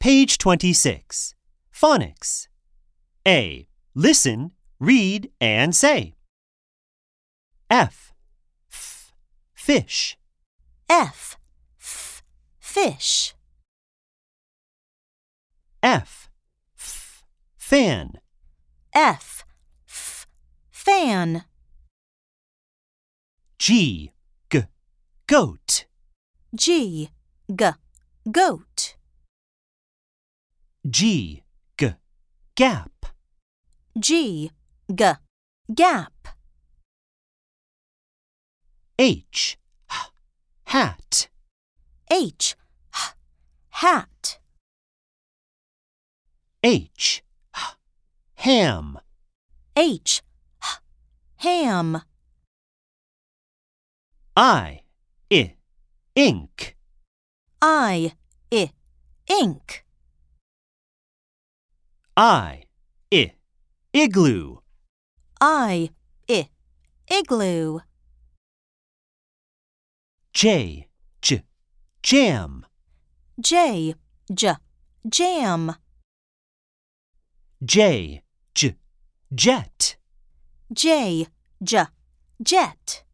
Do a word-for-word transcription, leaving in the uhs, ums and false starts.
Page twenty-six. Phonics. A. Listen, read, and say. F. F. Fish. F, f, fish. F. F. Fan. F, f, fan. G. G. Goat. G, g, goat. G. G. Gap. G, g, gap. H. H. Hat. H, h, hat. H. H. Ham. H, h, ham. I. I. Ink. I, I, ink. I. I. Igloo. I, I, igloo. J. J. Jam. J, j, jam. J. J. Jet. J, j, jet.